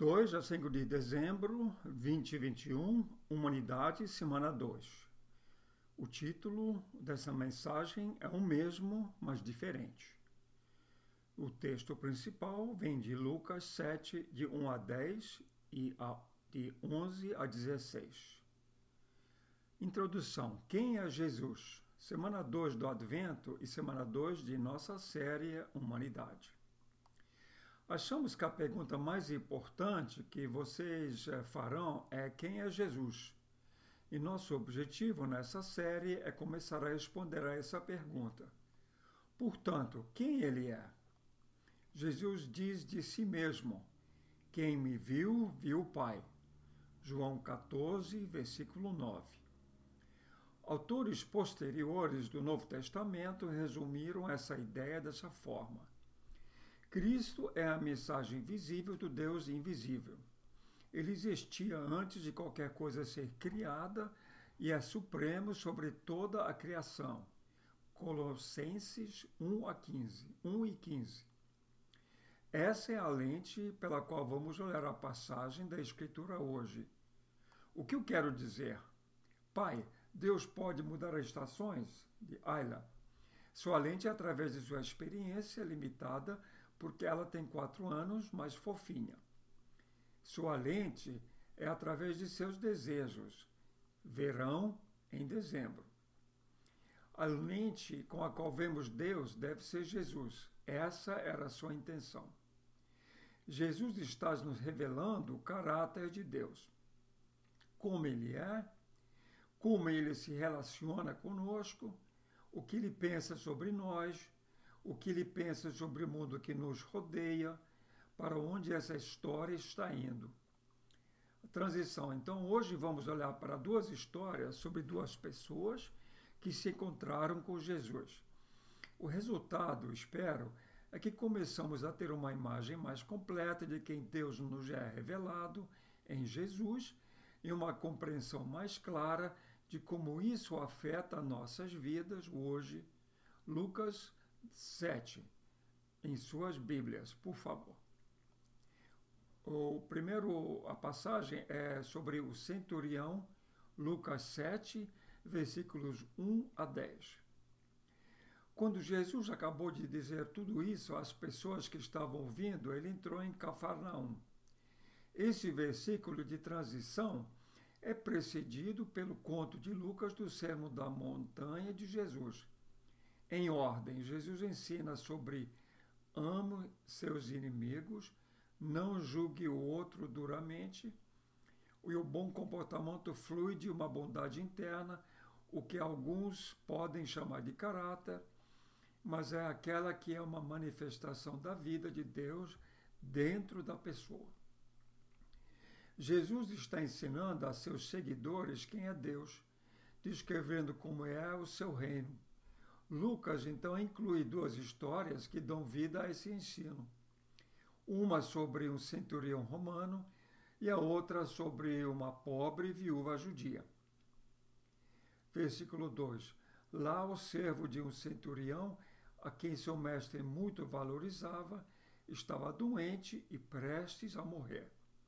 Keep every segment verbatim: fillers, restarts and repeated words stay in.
dois a cinco de dezembro, vinte e vinte e um, Humanidade, semana dois. O título dessa mensagem é o mesmo, mas diferente. O texto principal vem de Lucas sete, de um a dez e de onze a dezesseis. Introdução. Quem é Jesus? Semana dois do Advento e semana dois de nossa série Humanidade. Achamos que a pergunta mais importante que vocês farão é quem é Jesus? E nosso objetivo nessa série é começar a responder a essa pergunta. Portanto, quem ele é? Jesus diz de si mesmo: quem me viu, viu o Pai. João quatorze, versículo nove. Autores posteriores do Novo Testamento resumiram essa ideia dessa forma. Cristo é a mensagem visível do Deus invisível. Ele existia antes de qualquer coisa ser criada e é supremo sobre toda a criação. Colossenses um a quinze, um e quinze. Essa é a lente pela qual vamos olhar a passagem da Escritura hoje. O que eu quero dizer? Pai, Deus pode mudar as estações? De Ayla. Sua lente é através de sua experiência limitada, porque ela tem quatro anos, mas fofinha. Sua lente é através de seus desejos. Verão em dezembro. A lente com a qual vemos Deus deve ser Jesus. Essa era a sua intenção. Jesus está nos revelando o caráter de Deus. Como ele é, como ele se relaciona conosco, o que ele pensa sobre nós, o que ele pensa sobre o mundo que nos rodeia, para onde essa história está indo. A transição. Então, hoje vamos olhar para duas histórias sobre duas pessoas que se encontraram com Jesus. O resultado, espero, é que começamos a ter uma imagem mais completa de quem Deus nos é revelado em Jesus e uma compreensão mais clara de como isso afeta nossas vidas hoje. Lucas sete, em suas Bíblias, por favor. O primeiro, a passagem é sobre o centurião, Lucas sete, versículos um a dez. Quando Jesus acabou de dizer tudo isso às pessoas que estavam ouvindo, ele entrou em Cafarnaum. Esse versículo de transição é precedido pelo conto de Lucas do Sermão da Montanha de Jesus. Em ordem, Jesus ensina sobre ame seus inimigos, não julgue o outro duramente, e o bom comportamento flui de uma bondade interna, o que alguns podem chamar de caráter, mas é aquela que é uma manifestação da vida de Deus dentro da pessoa. Jesus está ensinando a seus seguidores quem é Deus, descrevendo como é o seu reino. Lucas, então, inclui duas histórias que dão vida a esse ensino. Uma sobre um centurião romano e a outra sobre uma pobre viúva judia. Versículo dois. Lá o servo de um centurião, a quem seu mestre muito valorizava, estava doente e prestes a morrer.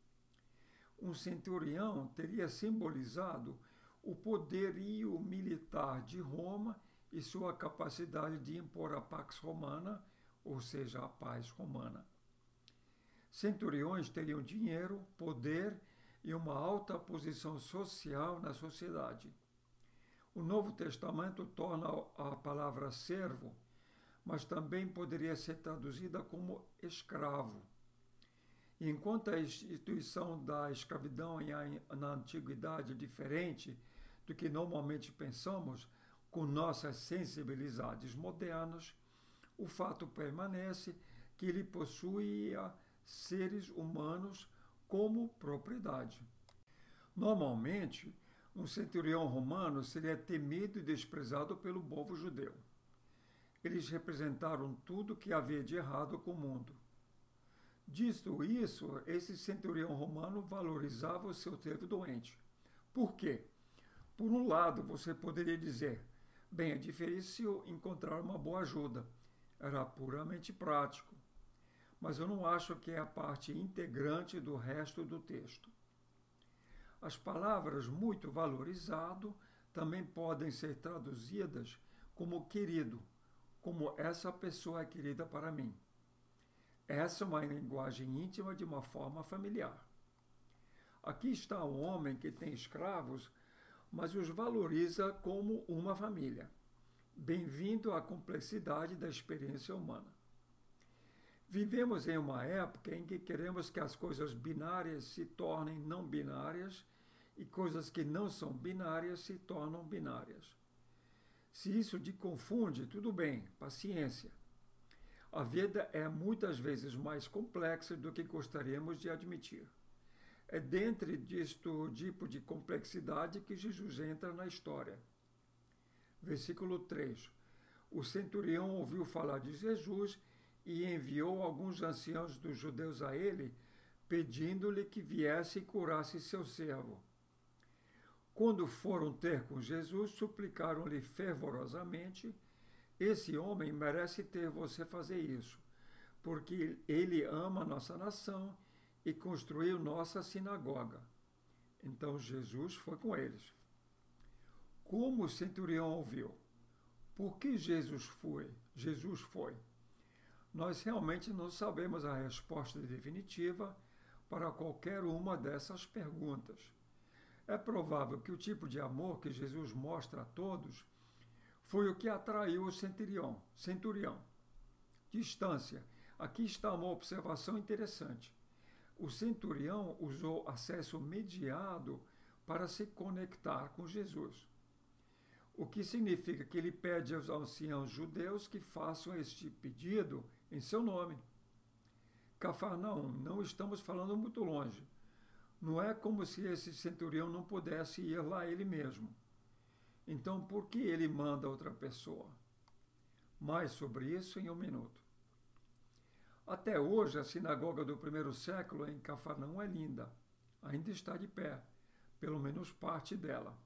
Um centurião teria simbolizado o poderio militar de Roma e sua capacidade de impor a pax romana, ou seja, a paz romana. Centuriões teriam dinheiro, poder e uma alta posição social na sociedade. O Novo Testamento torna a palavra servo, mas também poderia ser traduzida como escravo. E enquanto a instituição da escravidão na antiguidade é diferente do que normalmente pensamos, com nossas sensibilidades modernas, o fato permanece que ele possuía seres humanos como propriedade. Normalmente, um centurião romano seria temido e desprezado pelo povo judeu. Eles representaram tudo que havia de errado com o mundo. Dito isso, esse centurião romano valorizava o seu servo doente. Por quê? Por um lado, você poderia dizer: bem, é difícil encontrar uma boa ajuda. Era puramente prático. mas eu não acho que é a parte integrante do resto do texto. As palavras muito valorizado também podem ser traduzidas como querido, como essa pessoa é querida para mim. Essa é uma linguagem íntima de uma forma familiar. Aqui está um homem que tem escravos, mas os valoriza como uma família. Bem-vindo à complexidade da experiência humana. Vivemos em uma época em que queremos que as coisas binárias se tornem não binárias e coisas que não são binárias se tornam binárias. Se isso te confunde, tudo bem, paciência. A vida é muitas vezes mais complexa do que gostaríamos de admitir. É dentro deste tipo de complexidade que Jesus entra na história. Versículo três. O centurião ouviu falar de Jesus e enviou alguns anciãos dos judeus a ele, pedindo-lhe que viesse e curasse seu servo. Quando foram ter com Jesus, suplicaram-lhe fervorosamente: esse homem merece ter você fazer isso, porque ele ama nossa nação e construiu nossa sinagoga. Então Jesus foi com eles. Como o centurião ouviu? Por que Jesus foi? Jesus foi. Nós realmente não sabemos a resposta definitiva para qualquer uma dessas perguntas. É provável que o tipo de amor que Jesus mostra a todos foi o que atraiu o centurião. centurião. Distância. Aqui está uma observação interessante. O centurião usou acesso mediado para se conectar com Jesus, o que significa que ele pede aos anciãos judeus que façam este pedido em seu nome. Cafarnaum, não estamos falando muito longe. Não é como se esse centurião não pudesse ir lá ele mesmo. Então, por que ele manda outra pessoa? Mais sobre isso em um minuto. Até hoje, a sinagoga do primeiro século em Cafarnaum é linda. Ainda está de pé, pelo menos parte dela.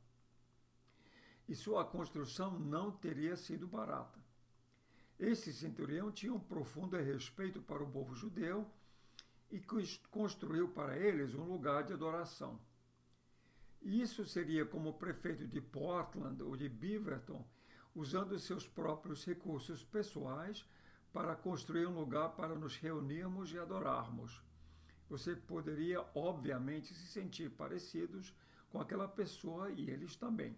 E sua construção não teria sido barata. Esse centurião tinha um profundo respeito para o povo judeu e construiu para eles um lugar de adoração. Isso seria como o prefeito de Portland ou de Beaverton, usando seus próprios recursos pessoais para construir um lugar para nos reunirmos e adorarmos. Você poderia, obviamente, se sentir parecidos com aquela pessoa e eles também.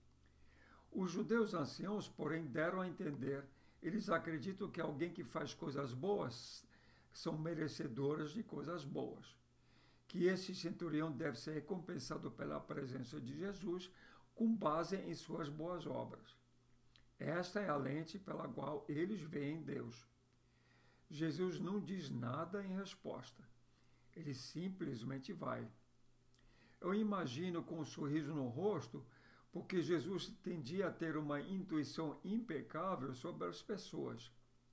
Os judeus anciãos, porém, deram a entender, eles acreditam que alguém que faz coisas boas são merecedoras de coisas boas. Que esse centurião deve ser recompensado pela presença de Jesus com base em suas boas obras. Esta é a lente pela qual eles veem Deus. Jesus não diz nada em resposta. Ele simplesmente vai. Eu imagino com um sorriso no rosto, porque Jesus tendia a ter uma intuição impecável sobre as pessoas.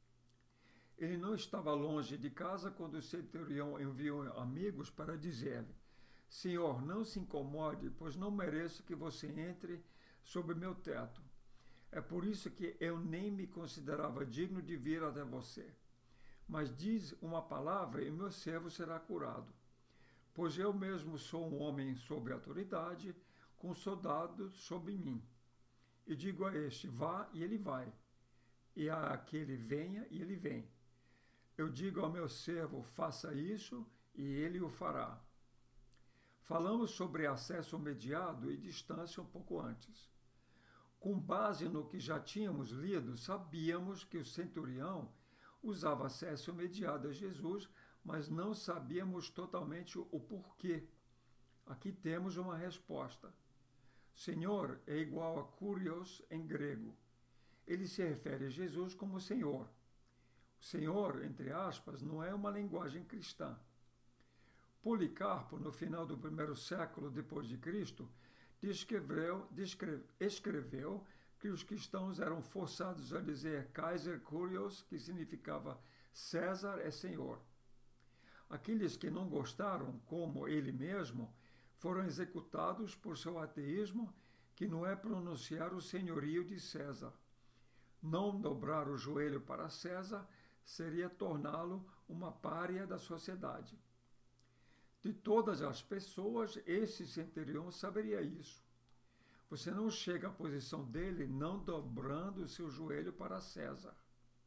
Ele não estava longe de casa quando o centurião enviou amigos para dizer-lhe: Senhor, não se incomode, pois não mereço que você entre sob meu teto. É por isso que eu nem me considerava digno de vir até você. Mas diz uma palavra e meu servo será curado. Pois eu mesmo sou um homem sob autoridade, com soldados sob mim. E digo a este: vá, e ele vai. E a aquele: venha, e ele vem. Eu digo ao meu servo: faça isso, e ele o fará. Falamos sobre acesso mediado e distância um pouco antes. Com base no que já tínhamos lido, sabíamos que o centurião usava acesso mediado a Jesus, mas não sabíamos totalmente o porquê. Aqui temos uma resposta. Senhor é igual a kurios em grego. Ele se refere a Jesus como Senhor. Senhor, entre aspas, não é uma linguagem cristã. Policarpo, no final do primeiro século depois de Cristo, descreveu, descreve, escreveu que os cristãos eram forçados a dizer Kaiser Kurios, que significava César é Senhor. Aqueles que não gostaram, como ele mesmo, foram executados por seu ateísmo, que não é pronunciar o senhorio de César. Não dobrar o joelho para César seria torná-lo uma pária da sociedade. De todas as pessoas, esse centurião saberia isso. Você não chega à posição dele não dobrando o seu joelho para César.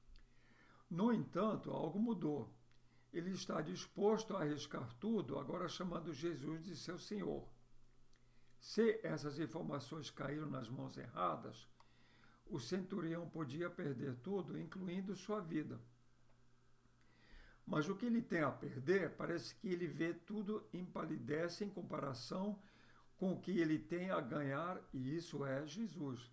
No entanto, algo mudou. Ele está disposto a arriscar tudo, agora chamando Jesus de seu Senhor. Se essas informações caíram nas mãos erradas, o centurião podia perder tudo, incluindo sua vida. Mas o que ele tem a perder, parece que ele vê tudo empalidece em comparação com o que ele tem a ganhar, e isso é Jesus.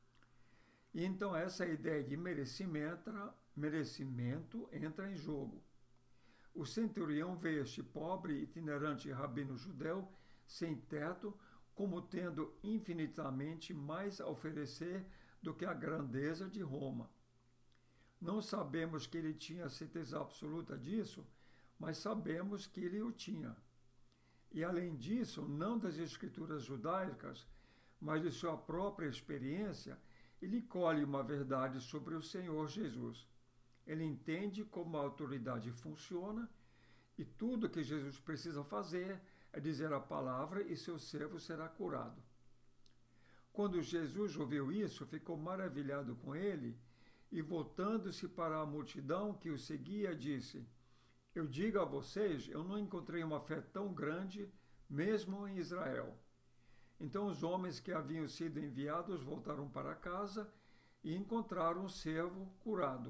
E então essa ideia de merecimento, merecimento entra em jogo. O centurião vê este pobre, itinerante rabino judeu, sem teto, como tendo infinitamente mais a oferecer do que a grandeza de Roma. Não sabemos que ele tinha certeza absoluta disso, mas sabemos que ele o tinha. E além disso, não das escrituras judaicas, mas de sua própria experiência, ele colhe uma verdade sobre o Senhor Jesus. Ele entende como a autoridade funciona e tudo que Jesus precisa fazer é dizer a palavra e seu servo será curado. Quando Jesus ouviu isso, ficou maravilhado com ele e, voltando-se para a multidão que o seguia, disse: Eu digo a vocês, eu não encontrei uma fé tão grande, mesmo em Israel. Então os homens que haviam sido enviados voltaram para casa e encontraram o servo curado.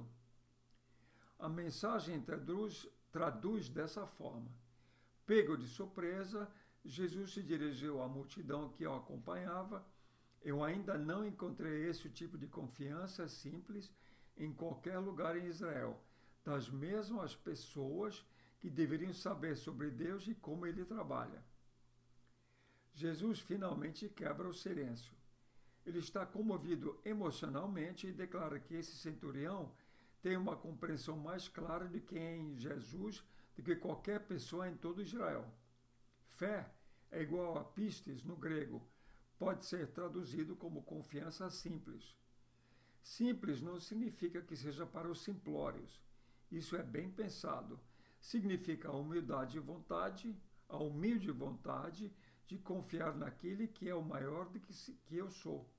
A mensagem traduz, traduz dessa forma. Pego de surpresa, Jesus se dirigiu à multidão que o acompanhava. Eu ainda não encontrei esse tipo de confiança simples em qualquer lugar em Israel, das mesmas pessoas que deveriam saber sobre Deus e como ele trabalha. Jesus finalmente quebra o silêncio. Ele está comovido emocionalmente e declara que esse centurião tem uma compreensão mais clara de quem é Jesus do que qualquer pessoa em todo Israel. Fé é igual a pistis no grego, pode ser traduzido como confiança simples. Simples não significa que seja para os simplórios. Isso é bem pensado. Significa a humildade de vontade, a humilde vontade de confiar naquele que é o maior do que, que eu sou.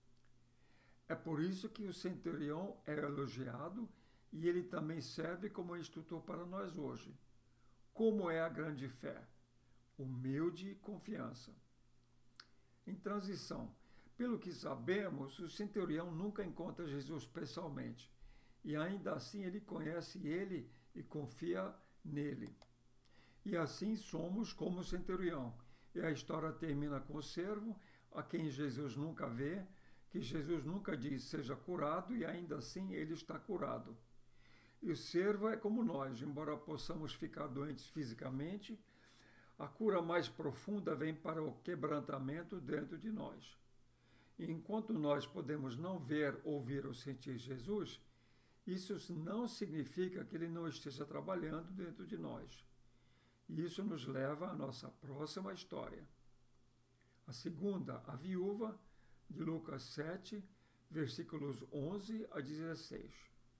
É por isso que o centurião é elogiado e ele também serve como instrutor para nós hoje. Como é a grande fé? Humilde confiança. Em transição, pelo que sabemos, o centurião nunca encontra Jesus pessoalmente, e ainda assim ele conhece ele e confia nele. E assim somos como o centurião. E a história termina com o servo, a quem Jesus nunca vê, que Jesus nunca diz seja curado, e ainda assim ele está curado. E o servo é como nós, embora possamos ficar doentes fisicamente, a cura mais profunda vem para o quebrantamento dentro de nós. E enquanto nós podemos não ver, ouvir ou sentir Jesus, isso não significa que ele não esteja trabalhando dentro de nós. E isso nos leva à nossa próxima história. A segunda, a viúva, de Lucas sete, versículos onze a dezesseis.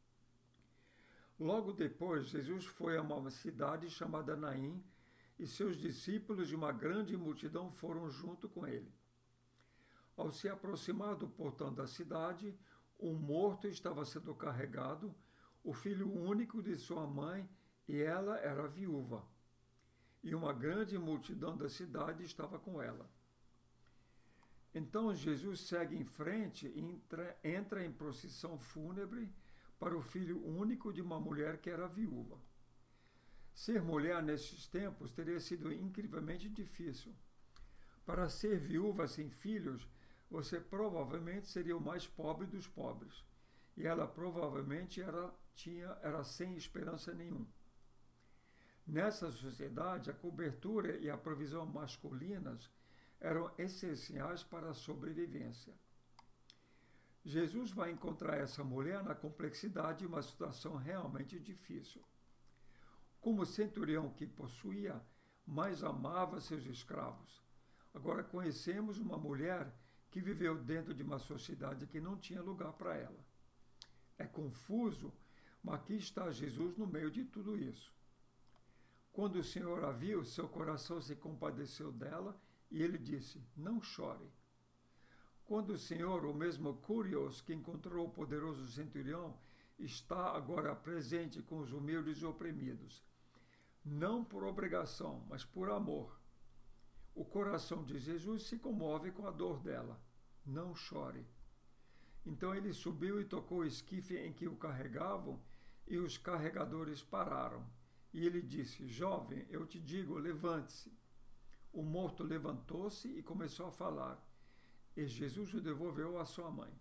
Logo depois, Jesus foi a uma cidade chamada Naim, e seus discípulos e uma grande multidão foram junto com ele. Ao se aproximar do portão da cidade, um morto estava sendo carregado, o filho único de sua mãe, e ela era viúva. E uma grande multidão da cidade estava com ela. Então Jesus segue em frente e entra, entra em procissão fúnebre para o filho único de uma mulher que era viúva. Ser mulher nesses tempos teria sido incrivelmente difícil. Para ser viúva sem filhos, você provavelmente seria o mais pobre dos pobres. E ela provavelmente era, tinha, era sem esperança nenhuma. Nessa sociedade, a cobertura e a provisão masculinas eram essenciais para a sobrevivência. Jesus vai encontrar essa mulher na complexidade de uma situação realmente difícil. Como centurião que possuía, mais amava seus escravos. Agora conhecemos uma mulher que viveu dentro de uma sociedade que não tinha lugar para ela. É confuso, Mas aqui está Jesus no meio de tudo isso. Quando o Senhor a viu, seu coração se compadeceu dela e ele disse: não chore. Quando o Senhor, o mesmo Curios que encontrou o poderoso centurião, está agora presente com os humildes e oprimidos, não por obrigação, mas por amor, o coração de Jesus se comove com a dor dela. Não chore. Então ele subiu e tocou o esquife em que o carregavam, e os carregadores pararam. E ele disse: jovem, eu te digo, levante-se. O morto levantou-se e começou a falar, e Jesus o devolveu à sua mãe.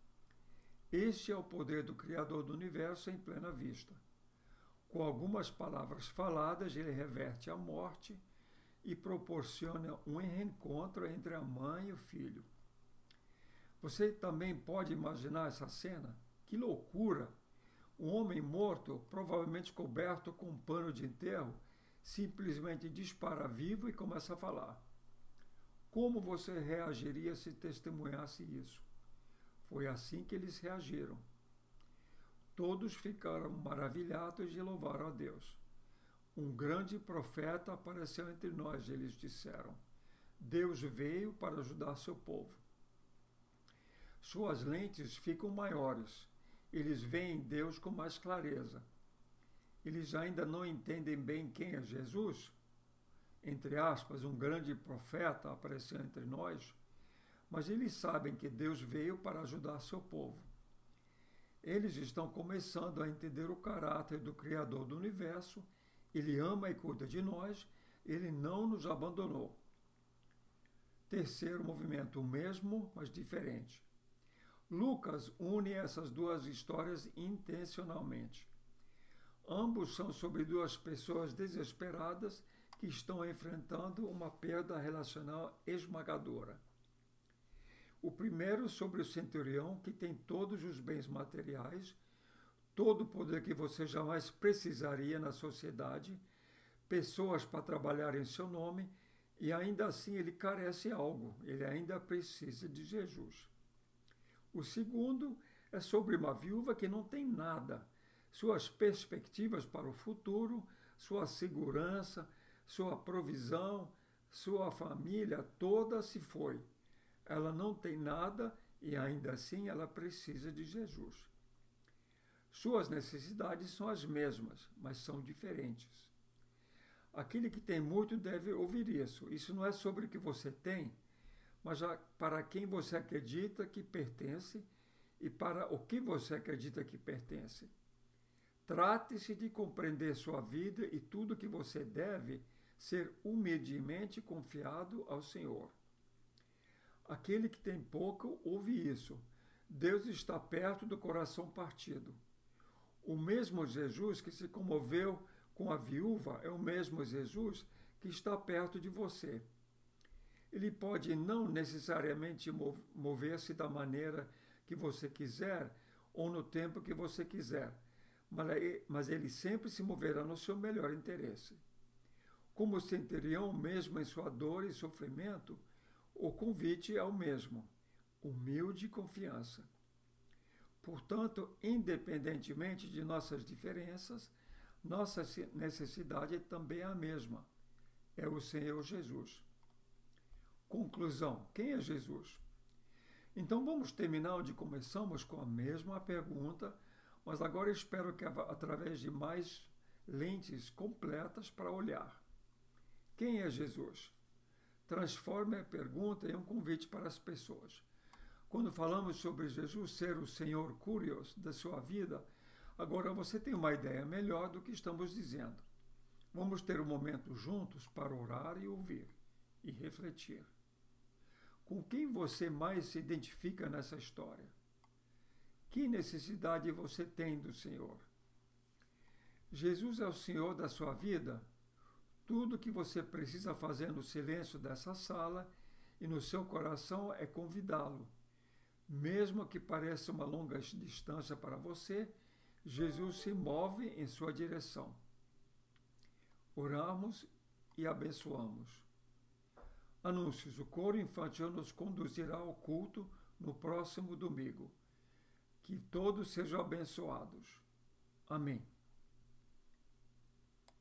Este é o poder do Criador do Universo em plena vista. Com algumas palavras faladas, ele reverte a morte e proporciona um reencontro entre a mãe e o filho. Você também pode imaginar essa cena? Que loucura! Um homem morto, provavelmente coberto com um pano de enterro, simplesmente dispara vivo e começa a falar. Como você reagiria se testemunhasse isso? Foi assim que eles reagiram. Todos ficaram maravilhados e louvaram a Deus. Um grande profeta apareceu entre nós, eles disseram. Deus veio para ajudar seu povo. Suas lentes ficam maiores. Eles veem Deus com mais clareza. Eles ainda não entendem bem quem é Jesus. Entre aspas, um grande profeta apareceu entre nós. Mas eles sabem que Deus veio para ajudar seu povo. Eles estão começando a entender o caráter do Criador do Universo. Ele ama e cuida de nós. Ele não nos abandonou. Terceiro movimento, o mesmo, mas diferente. Lucas une essas duas histórias intencionalmente. Ambos são sobre duas pessoas desesperadas que estão enfrentando uma perda relacional esmagadora. O primeiro sobre o centurião, que tem todos os bens materiais, todo o poder que você jamais precisaria na sociedade, pessoas para trabalhar em seu nome, e ainda assim ele carece algo, ele ainda precisa de Jesus. O segundo é sobre uma viúva que não tem nada. Suas perspectivas para o futuro, sua segurança, sua provisão, sua família toda se foi. Ela não tem nada e ainda assim ela precisa de Jesus. Suas necessidades são as mesmas, mas são diferentes. Aquele que tem muito deve ouvir isso. Isso não é sobre o que você tem, mas para quem você acredita que pertence e para o que você acredita que pertence. Trate-se de compreender sua vida e tudo que você deve ser humildemente confiado ao Senhor. Aquele que tem pouco ouve isso. Deus está perto do coração partido. O mesmo Jesus que se comoveu com a viúva é o mesmo Jesus que está perto de você. Ele pode não necessariamente mover-se da maneira que você quiser ou no tempo que você quiser, mas ele sempre se moverá no seu melhor interesse. Como centurião, mesmo em sua dor e sofrimento, o convite é o mesmo: humilde confiança. Portanto, independentemente de nossas diferenças, nossa necessidade também é a mesma: é o Senhor Jesus. Conclusão: quem é Jesus? Então vamos terminar onde começamos, com a mesma pergunta, mas agora espero que através de mais lentes completas para olhar. Quem é Jesus? Transforme a pergunta em um convite para as pessoas. Quando falamos sobre Jesus ser o Senhor Curios da sua vida, agora você tem uma ideia melhor do que estamos dizendo. Vamos ter um momento juntos para orar e ouvir, e refletir. Com quem você mais se identifica nessa história? Que necessidade você tem do Senhor? Jesus é o Senhor da sua vida? Tudo que você precisa fazer no silêncio dessa sala e no seu coração é convidá-lo. Mesmo que pareça uma longa distância para você, Jesus se move em sua direção. Oramos e abençoamos. Anúncios: o coro infantil nos conduzirá ao culto no próximo domingo. Que todos sejam abençoados. Amém.